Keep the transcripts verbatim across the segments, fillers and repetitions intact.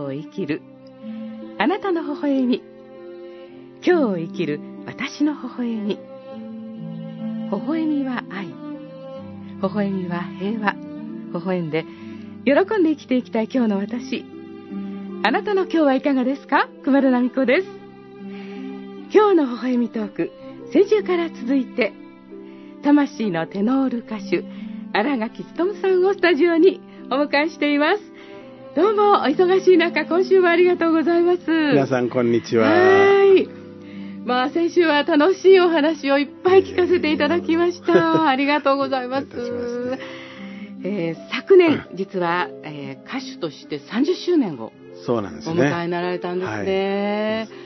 を生きるあなたの微笑み、今日を生きる私の微笑み。微笑みは愛、微笑みは平和。微笑んで喜んで生きていきたい今日の私。あなたの今日はいかがですか？熊田奈美子です。今日の微笑みトーク、先週から続いて魂のテノール歌手新垣努さんをスタジオにお迎えしています。どうもお忙しい中、今週もありがとうございます。 皆さんこんにちは。 はい、まあ先週は楽しいお話をいっぱい聞かせていただきました。ありがとうございます。えー、昨年実は、えー、歌手としてさんじゅっしゅうねんをそうなんですね、 お迎えになられたんですね。はい、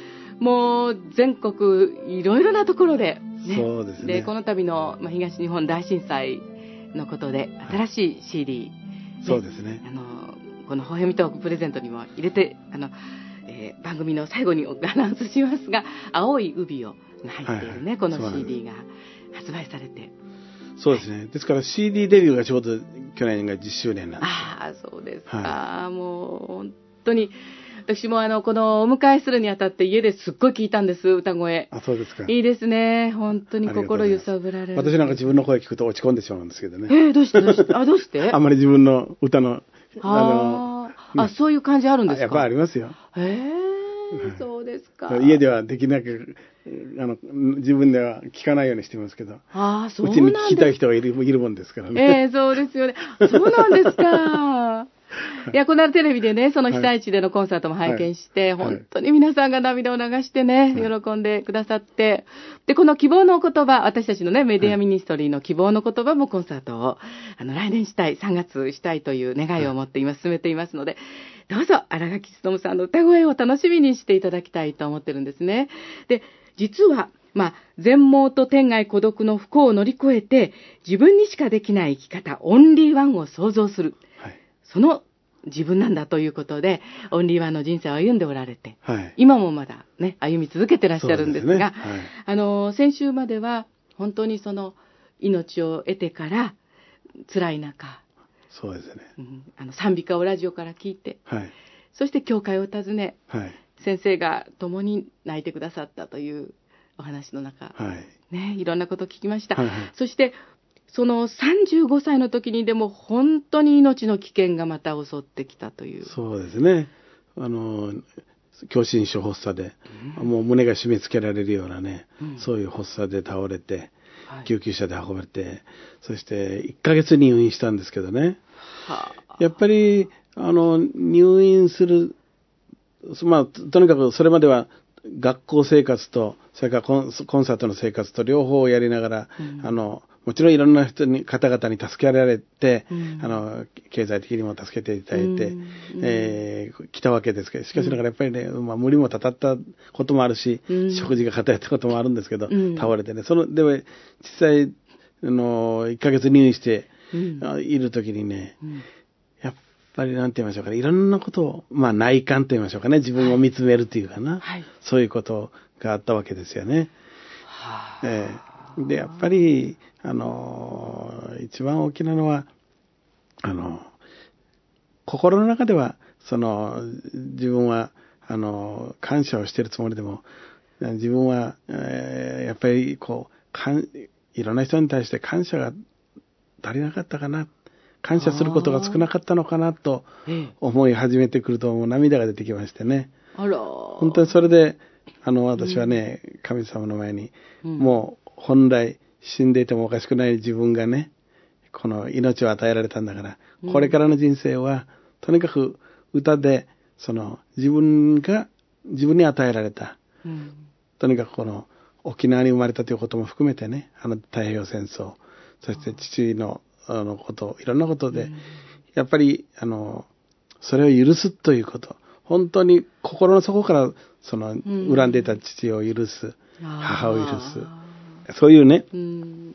もう全国いろいろなところで、ね、 そうですね。 でこの度の、まあ、東日本大震災のことで新しい シーディー、ね、 そうですね。 あのこの微笑みトークプレゼントにも入れて、あの、えー、番組の最後にアナウンスしますが、青い帯を入っているね、はいはい、この シーディー が発売されて。 そうですね、はい、ですから シーディー デビューがちょうど去年がじゅっしゅうねんなんです。 ああ、そうですか、 はい、 もう本当に私もあのこのお迎えするにあたって家ですっごい聞いたんです、歌声。 あ、そうですか。 いいですね、本当に心揺さぶられる。 私なんか自分の声聞くと落ち込んでしまうんですけどね。 えー、どうしてどうしてあ、どうしてあんまり自分の歌のああ、ね、あ、そういう感じあるんですか？ やっぱりありますよ。 へえ、はい、そうですか。 家ではできなくあの自分では聞かないようにしてますけど、 あ、そうなんです。 うちに聞きたい人がいる、いるもんですからね。 えー、そうですよね。そうなんですか。いや、この間テレビでね、その被災地でのコンサートも拝見して、はい、本当に皆さんが涙を流してね、はい、喜んでくださって、で、この希望の言葉、私たちのね、メディアミニストリーの希望の言葉もコンサートを、あの、来年したい、さんがつしたいという願いを持って今進めていますので、どうぞ、新垣努さんの歌声を楽しみにしていただきたいと思ってるんですね。で、実は、まあ、全盲と天涯孤独の不幸を乗り越えて、自分にしかできない生き方、オンリーワンを創造する。はい、その自分なんだということで、オンリーワンの人生を歩んでおられて、はい、今もまだね、歩み続けてらっしゃるんですが、す、ね、はい、あの、先週までは、本当にその、命を得てから、辛い中、 そうですね。 うん、あの賛美歌をラジオから聞いて、はい、そして教会を訪ね、はい、先生が共に泣いてくださったというお話の中、はいね、いろんなことを聞きました。はいはい、そして、そのさんじゅうごさいの時にでも本当に命の危険がまた襲ってきたという。 そうですね。あの、狭心症発作で、うん、もう胸が締め付けられるようなね、うん、そういう発作で倒れて、はい、救急車で運ばれて、そしていっかげつ入院したんですけどね。はあ、やっぱり、あの、入院する、まあ、とにかくそれまでは学校生活と、それからコン、コンサートの生活と両方をやりながら、うん、あの、もちろんいろんな人に、方々に助けられて、うん、あの、経済的にも助けていただいて、うん、えー、来たわけですけど、しかしながらやっぱりね、まあ、無理もたたったこともあるし、うん、食事が偏ったこともあるんですけど、うん、倒れてね、その、でも、実際、あの、いっかげつ入院して、うん、いるときにね、うん、やっぱりなんて言いましょうかね、いろんなことを、まあ内観と言いましょうかね、自分を見つめるというかな、はい、そういうことがあったわけですよね。はあ、えー、で、やっぱり、あの、一番大きなのは、あの、心の中では、その、自分は、あの、感謝をしているつもりでも、自分は、えー、やっぱり、こう、かん、いろんな人に対して感謝が足りなかったかな、感謝することが少なかったのかなと思い始めてくると、もう涙が出てきましてね。あら。本当にそれで、あの、私はね、うん、神様の前に、うん、もう本来死んでいてもおかしくない自分がね、この命を与えられたんだから、うん、これからの人生は、とにかく歌で、その、自分が、自分に与えられた、うん、とにかくこの、沖縄に生まれたということも含めてね、あの太平洋戦争、そして父のあのこと、いろんなことで、うん、やっぱりあのそれを許すということ、本当に心の底からその恨んでいた父を許す、うん、母を許す、そういうね、うん、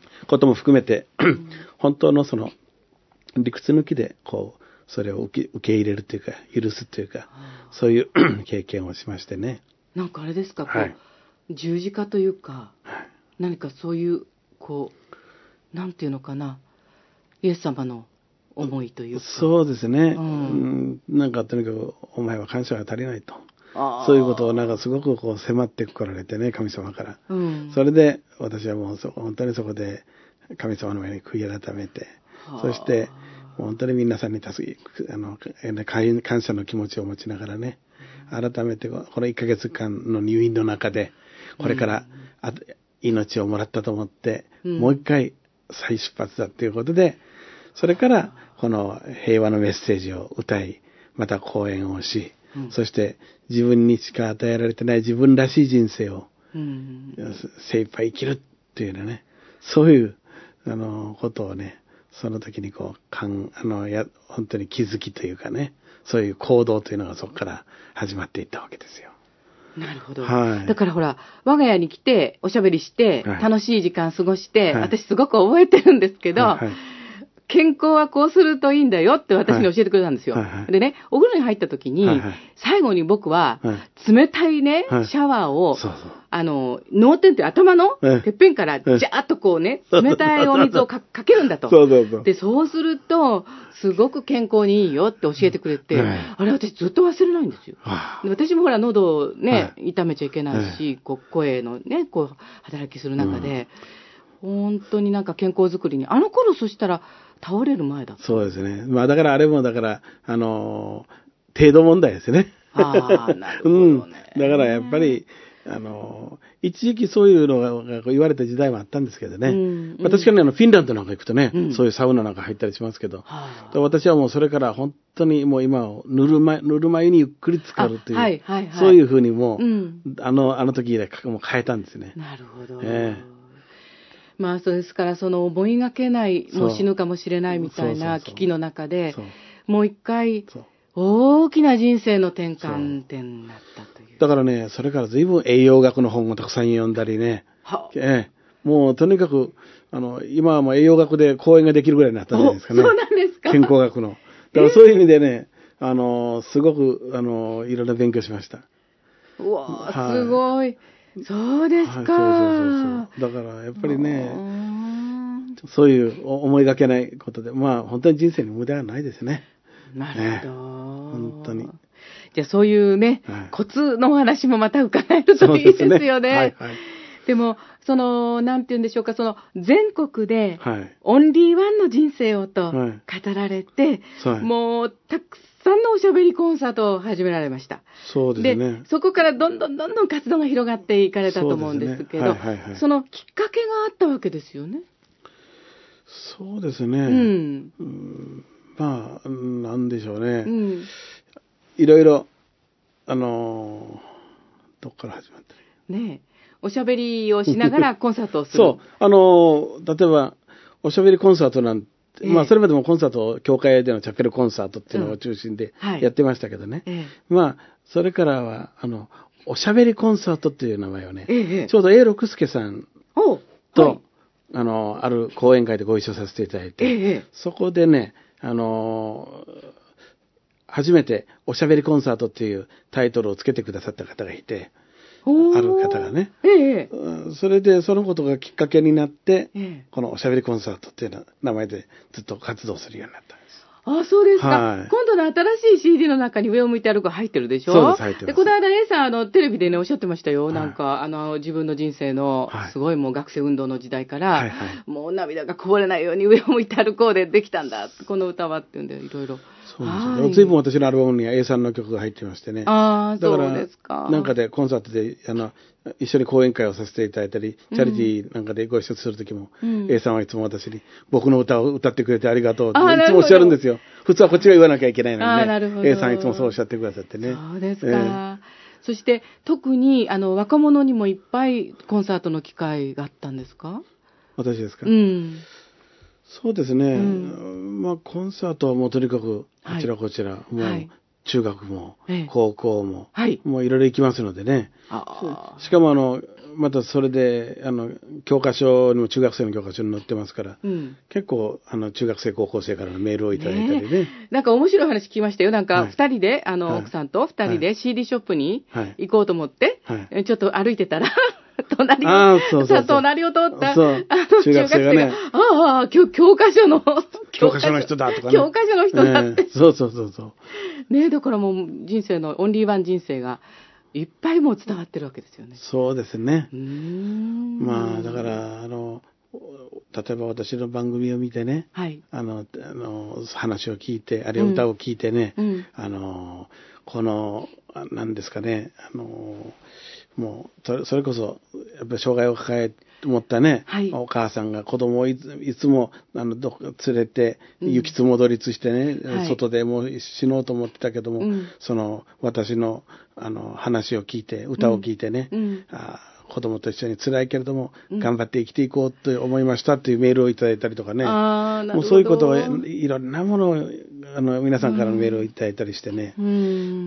ことも含めて、本当のその理屈抜きでこうそれを受け、受け入れるというか許すというか、そういう経験をしましてね。 なんかあれですか、こう、はい、十字架というか、はい、何かそういうこうなんていうのかな、イエス様の思いというか。 そうですね。 ううんん、なんかとにかく、お前は感謝が足りないと。そういうことをなんかすごくこう迫ってこられてね、神様から。 うん、 それで私はもうそ本当にそこで神様の前に悔い改めて、そして本当に皆さんに助け、あの、感謝の気持ちを持ちながらね、改めてこのいっかげつかんの入院の中で、これから命をもらったと思って、うん、もう一回再出発だということで、それからこの平和のメッセージを歌い、また講演をし、うん、そして自分にしか与えられてない自分らしい人生を精一杯生きるっていうね、そういうあのことをね、その時にこうかんあのや本当に気づきというかね、そういう行動というのがそこから始まっていったわけですよ。 なるほど、 はい、 だからほら我が家に来ておしゃべりして、はい、楽しい時間過ごして、はい、私すごく覚えてるんですけど、はいはい、健康はこうするといいんだよって私に教えてくれたんですよ。はいはいはい、でね、お風呂に入った時に、はいはい、最後に僕は、冷たいね、はい、シャワーを、そうそう、あの、脳天って頭のてっぺんからジャーッとこうね、冷たいお水を か, かけるんだと。そうそうそう。で、そうすると、すごく健康にいいよって教えてくれて、はい、あれ私ずっと忘れないんですよ。で私もほら喉をね、はい、痛めちゃいけないし、はい、こう声のね、こう働きする中で、うん、本当になんか健康づくりに、あの頃そしたら、倒れる前だった。 そうですね。まあだからあれもだから、あのー、程度問題ですね。 ああ、なるほどね。うん。 だからやっぱり、あのー、一時期そういうのが言われた時代もあったんですけどね。うん、まあ、確かにあの、フィンランドなんか行くとね、うん、そういうサウナなんか入ったりしますけど、うん、私はもうそれから本当にもう今をぬるま、ぬるま湯にゆっくり浸かるという、はいはいはい、そういうふうにもう、うん、あの、あの時以来もう変えたんですね。 なるほど。えーまあそうですから、その思いがけない、もう死ぬかもしれないみたいな危機の中で、もう一回、大きな人生の転換点になったという。 だからね、それから随分栄養学の本をたくさん読んだりね、ええ、もうとにかく、あの、今はもう栄養学で講演ができるぐらいになったんじゃないですかね。 そうなんですか。 健康学の。だからそういう意味でね、あの、すごく、あの、いろんな勉強しました。 うわー、はい、すごい。そうですか、 はい。そうそうそうそう。だからやっぱりね、そういう思いがけないことで、まあ本当に人生に無駄はないですね。 なるほど。 ね、本当に。 じゃあそういうね、はい、コツのお話もまた伺えるといいですよね。はいはい、でも、その、なんて言うんでしょうか、その全国でオンリーワンの人生をと語られて、はい、もうたくさんのおしゃべりコンサートを始められました。 そうですね。 で、そこからどんどんどんどん活動が広がっていかれたと思うんですけど、そ, す、ねはいはいはい、そのきっかけがあったわけですよね。 そうですね。うん、うんまあ、なんでしょうね。うん、いろいろ、あのー、どっから始まったらいいねえ。おしゃべりをしながらコンサートをする。 そう。あのー、例えば、おしゃべりコンサートなんて、ええ、まあ、それまでもコンサート、教会でのチャペルコンサートっていうのを中心でやってましたけどね。うんはいええ、まあ、それからは、あの、おしゃべりコンサートっていう名前をね、え、ちょうど永六輔さんと、はい、あの、ある講演会でご一緒させていただいて、そこでね、あのー、初めておしゃべりコンサートっていうタイトルをつけてくださった方がいて、ある方がね、ええ、それでそのことがきっかけになって、ええ、このおしゃべりコンサートっていう名前でずっと活動するようになったんです。 あ、そうですか。はい、今度の新しい シーディー の中に上を向いて歩く入ってるでしょ。 そうです、入ってます。 で、この間 A さん、あの、テレビでね、おっしゃってましたよ。はい、なんか、あの、自分の人生の、すごいもう学生運動の時代から、はいはい、もう涙がこぼれないように上を向いて歩こうでできたんだ。この歌はっていうんで、いろいろ。 そうですね。随分私のアルバムには A さんの曲が入ってましてね。 ああ、そうですか。 なんかでコンサートで、あの、一緒に講演会をさせていただいたり、チャリティーなんかでご一緒するときも、うん、A さんはいつも私に僕の歌を歌ってくれてありがとうっていつもおっしゃるんですよ。普通はこっちが言わなきゃいけないのにね。なるほど。A さんいつもそうおっしゃってくださってね。 そうですか。えー、そして特にあの若者にもいっぱいコンサートの機会があったんですか？ 私ですか？ うん。 そうですね。うん、まあコンサートはもうとにかくあちらこちら、はい、もう、はい中学も高校も、はい、もういろいろ行きますのでね。あしかもあのまたそれであの教科書にも中学生の教科書に載ってますから、うん、結構あの中学生高校生からのメールをいただいたりね。ねなんか面白い話聞きましたよ。なんかふたりで、はい、あの、はい、奥さんとふたりで シーディー ショップに行こうと思って、はい、ちょっと歩いてたら隣を、そうそうそう隣を通った、あの、中学生が、ね、ああ、教科書の、 教科書の人だとかね。 教科書の人だって。 えー、そうそうそうそう。 ね、だからもう人生のオンリーワン人生がいっぱいもう伝わってるわけですよね。 そうですね。 うーん、 まあだからあの例えば私の番組を見てね、 はい、 あのあの話を聞いて、あるいは歌を聞いてね、 うん、 あのこの何ですかね、あのもうそれ、それこそやっぱり障害を抱え持ったね、はい、お母さんが子供をいつ、いつもあのど連れて行きつ戻りつしてね、うん、外でもう死のうと思ってたけども、はい、その私のあの話を聞いて歌を聞いてね、うんうん、あ子供と一緒に辛いけれども、うん、頑張って生きていこうと思いましたというメールをいただいたりとかね、あ、もうそういうことをいろんなものをあの皆さんからのメールをいただいたりしてね、うん、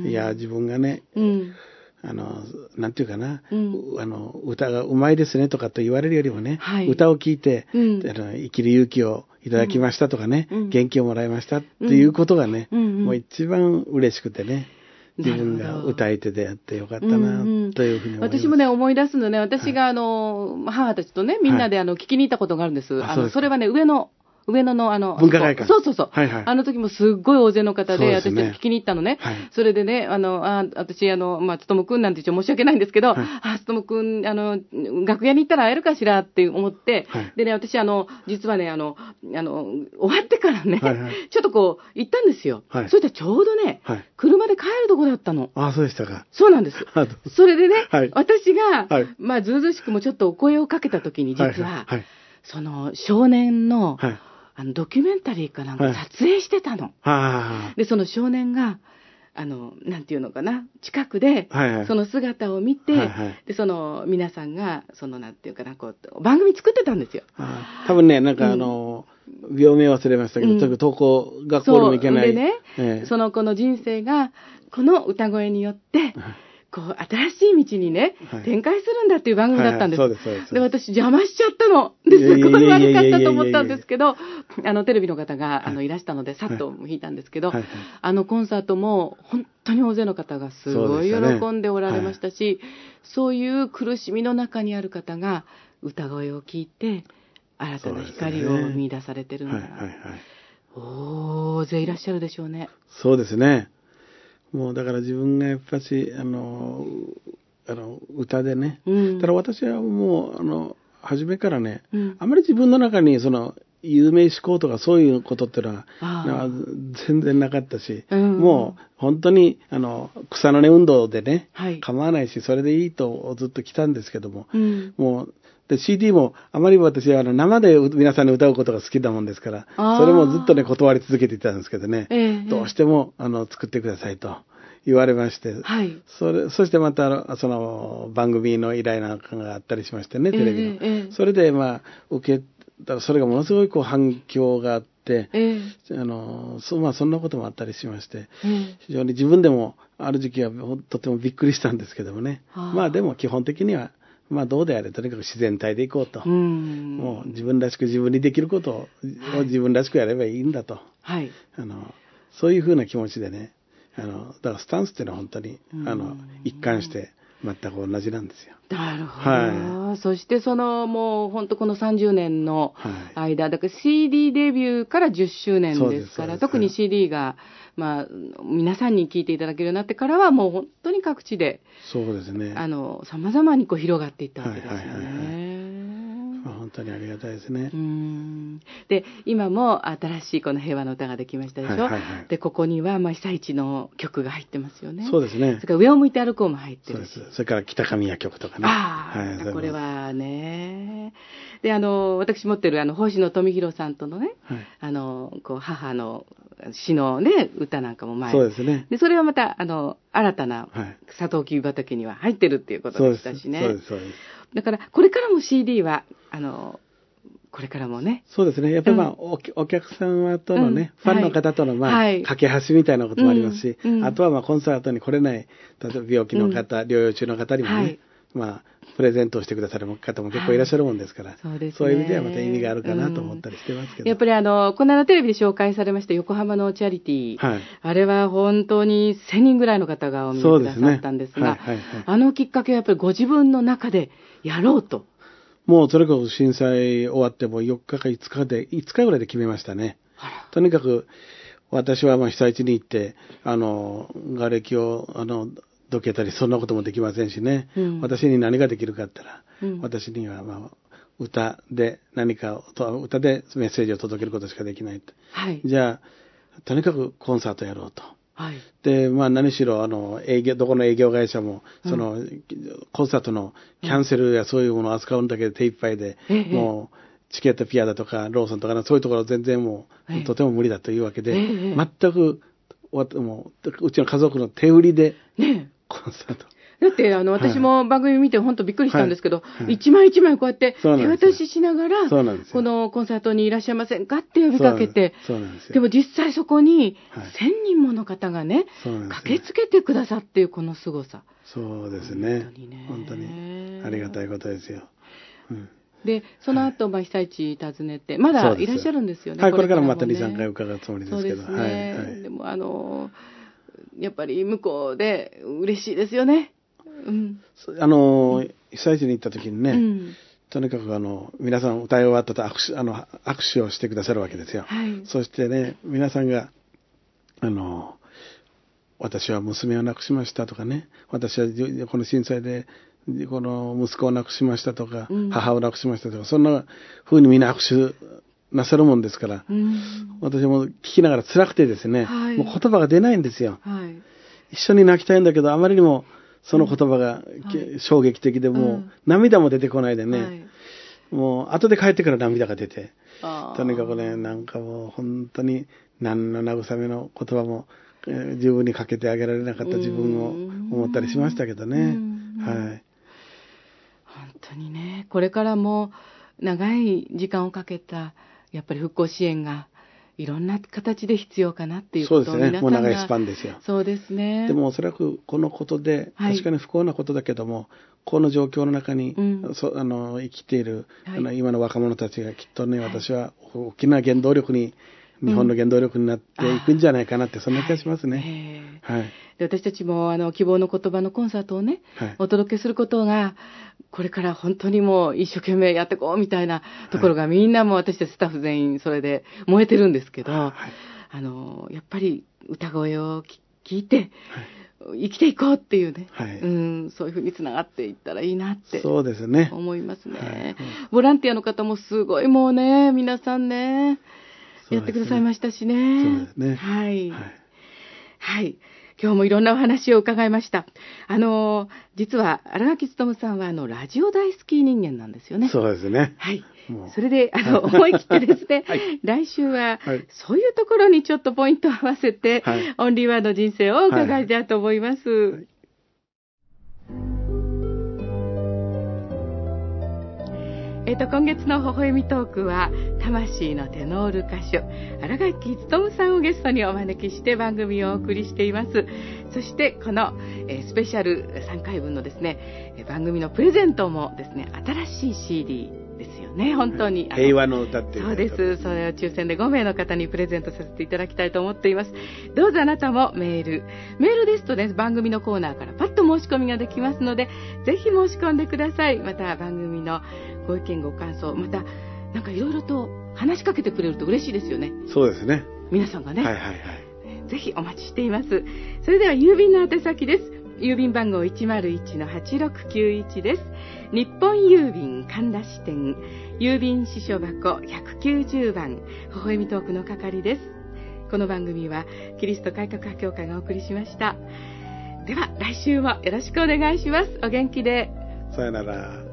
いや自分がね、うん、あのなんていうかな、うん、あの歌がうまいですねとかと言われるよりもね、はい、歌を聴いて、うん、あの生きる勇気をいただきましたとかね、うん、元気をもらいましたっていうことがね、うん、もう一番嬉しくてね、自分が歌い手であってよかったなというふうに思います。 私もね思い出すのね、私があの、はい、母たちとねみんなであの聞きに行ったことがあるんです。はい、あのそれはね上野上野のあの文化会館、 そうそうそう、はいはい、あの時もすっごい大勢の方で、私聞きに行ったのね、はい、それでね、あのあ私あのまあつとむくんなんて一応申し訳ないんですけど、はい、あつとむくんあの楽屋に行ったら会えるかしらって思って、はい、でね私あの実はねあのあの終わってからね、はいはい、ちょっとこう行ったんですよ。はい、そしたらちょうどね、はい、車で帰るとこだったの。 あ、そうでしたか。 そうなんです。それでね、はい、私が、 はい、 まあずうずうしくもちょっとお声をかけた時に実は、はいはい、その少年の、はい、あのドキュメンタリーかなんか撮影してたの。はい、でその少年があのなんていうのかな、近くでその姿を見て、はいはい、でその皆さんがそのなんていうかな、こう番組作ってたんですよ。 多分ね、なんかあの、うん、病名忘れましたけど、うん、登校学校にも行けない。 でね、ええ、その子の人生がこの歌声によって。はいこう新しい道にね、はい、展開するんだっていう番組だったんです。はいはい、そうですそうです。で私邪魔しちゃったの。ですごい悪かったと思ったんですけど、あのテレビの方が、はい、あのいらしたのでさっと弾いたんですけど、はいはいはい、あのコンサートも本当に大勢の方がすごい喜んでおられましたし、そう、ねはい、そういう苦しみの中にある方が歌声を聞いて新たな光を見出されてるんだな。はいはいはい、大勢いらっしゃるでしょうね。 そうですね。もうだから自分がやっぱしあのあの歌でね、うん、だから私はもうあの初めからね、うん、あまり自分の中にその有名思考とかそういうことっていうのは全然なかったし、うん、もう本当にあの草の根運動でね、はい、構わないしそれでいいとずっと来たんですけども、うん、もうで シーディー もあまり私はあの生で皆さんに歌うことが好きだもんですから、それもずっとね断り続けていたんですけどね、えー、どうしてもあの作ってくださいと言われまして、はい、それそしてまたその番組の依頼なんかがあったりしましてね、テレビの、えーえー、それでまあ受けたらそれがものすごいこう反響があって、えー、あのそ, まあ、そんなこともあったりしまして、えー、非常に自分でもある時期はとてもびっくりしたんですけどもね、まあでも基本的にはまあどうであれとにかく自然体でいこうと、うん、もう自分らしく自分にできることを、はい、自分らしくやればいいんだと、はい、あのそういうふうな気持ちでね、あのだからスタンスっていうのは本当にあの一貫して全く同じなんですよ。 なるほど、はい、そしてそのもう本当このさんじゅうねんの間、はい、だから シーディー デビューからじゅっしゅうねんですから、特に シーディー が、まあ、皆さんに聴いていただけるようになってからはもう本当に各地でそうですね、 あの様々にこう広がっていったわけですよね。はいはいはいはい、 本当にありがたいですね。 うーんで今も新しいこの平和の歌ができましたでしょ、はいはいはい、でここにはまあ被災地の曲が入ってますよね。 そうですね。 それから上を向いて歩こうも入ってるし、 そうです。それから北上谷曲とかね。 ああ、はい、これはね。であの私持ってるあの星野富弘さんとのね、はい、あのこう母の詩のね歌なんかも前、 そうですね。 でそれはまたあの新たなサトウキビ畑には入ってるっていうことでしたしね。 そうですそうです。 だからこれからも シーディー はあのこれからもね。 そうですね。やっぱりまあ、うん、お, お客様とのね、うん、ファンの方とのまあ、はい、架け橋みたいなこともありますし、うん、あとはまあコンサートに来れない、例えば病気の方、うん、療養中の方にもね、はい、まあプレゼントをしてくださる方も結構いらっしゃるもんですから、はい、そうですね、そういう意味ではまた意味があるかなと思ったりしてますけど。 うん、やっぱりあのこの間テレビで紹介されました横浜のチャリティー、はい、あれは本当にせんにんぐらいの方がお見てくださったんですが、あのきっかけはやっぱりご自分の中でやろうと。 もうそれこそ震災終わってもよっかかいつかで、いつかぐらいで決めましたね。 とにかく私はまあ被災地に行って、あの、瓦礫を、あの、どけたり、そんなこともできませんしね。うん、私に何ができるかって言ったら、うん、私にはまあ、歌で何かを、歌でメッセージを届けることしかできないと。はい、じゃあ、とにかくコンサートやろうと。はい、で、まあ何しろ、あの、営業、どこの営業会社も、その、うん、コンサートのキャンセルやそういうものを扱うんだけで手一杯で、うん、もう、チケットピアだとか、ローソンとか、そういうところ全然もう、とても無理だというわけで、全く、もう、うちの家族の手売りで、コンサート。 だって、あの、私も番組見て本当びっくりしたんですけど、はいはい、一枚一枚こうやって手渡ししながら、このコンサートにいらっしゃいませんかって呼びかけて、そうなんですよ。でも実際そこにせんにんもの方がね、駆けつけてくださっていうこの凄さ。 そうですね。本当にね。本当にありがたいことですよ。うん、 で、その後、まあ被災地訪ねて、まだいらっしゃるんですよね。 はい、これからまたに、さんかい伺うつもりですけど。そうですね。はいはい、でも、あの、やっぱり向こうで嬉しいですよね。うん、 あの被災地に行った時にね、うん、とにかくあの皆さん歌い終わったと握手、あの握手をしてくださるわけですよ、はい、そしてね皆さんがあの私は娘を亡くしましたとかね、私はこの震災でこの息子を亡くしましたとか、うん、母を亡くしましたとか、そんな風にみんな握手なさるもんですから、うん、私も聞きながら辛くてですね、はい、もう言葉が出ないんですよ、はい、一緒に泣きたいんだけどあまりにもその言葉が、うん、衝撃的でもう、うん、涙も出てこないでね、はい、もう後で帰ってから涙が出て、とにかくね、なんかもう本当に何の慰めの言葉も、えー、十分にかけてあげられなかった自分を思ったりしましたけどね。はい。 本当にね、これからも長い時間をかけたやっぱり復興支援がいろんな形で必要かなっていうことを皆さんが。 そうですね。もう長いスパンですよ。 そうですね。 でもおそらくこのことで、はい、確かに不幸なことだけども、この状況の中に、うん、そあの生きている、はい、あの今の若者たちがきっとね、はい、私は大きな原動力に、日本の原動力になっていくんじゃないかなって、うん、そんな気がしますね。はい。 で私たちもあの希望の言葉のコンサートをね、はい、お届けすることがこれから本当にもう一生懸命やっていこうみたいなところが、はい、みんなも私たちスタッフ全員それで燃えてるんですけど、はい、あのやっぱり歌声を聞いて、はい、生きていこうっていうね、はい、うん、そういうふうにつながっていったらいいなってそうですね思いますね。はい、ボランティアの方もすごいもうね皆さんねやってくださいましたしね。 そうですね。 はい。はい。はい、今日もいろんなお話を伺いました。あの、実は、新垣勉さんは、あの、ラジオ大好き人間なんですよね。 そうですね。 はい。それで、あの、思い切ってですね、はい、来週は、はい、そういうところにちょっとポイントを合わせて、はい、オンリーワード人生を伺いたいと思います。はいはい、えっと、今月の微笑みトークは魂のテノール歌手新垣勉さんをゲストにお招きして番組をお送りしています。そしてこの、えー、スペシャルさんかいぶんのですね番組のプレゼントもですね新しい シーディーですよね。本当に平和の歌っていう、 そうです。それを抽選でごめいの方にプレゼントさせていただきたいと思っています。どうぞあなたもメールメールですとね番組のコーナーからパッと申し込みができますのでぜひ申し込んでください。また番組のご意見ご感想またなんかいろいろと話しかけてくれると嬉しいですよね。 そうですね。 皆さんがね、 はいはいはい、 ぜひお待ちしています。それでは郵便の宛先です。郵便番号 いちまるいちのはちろくきゅういち です。日本郵便神田支店郵便支所箱ひゃくきゅうじゅうばん微笑みトークの係です。この番組はキリスト改革派協会がお送りしました。では来週もよろしくお願いします。お元気で。 さよなら。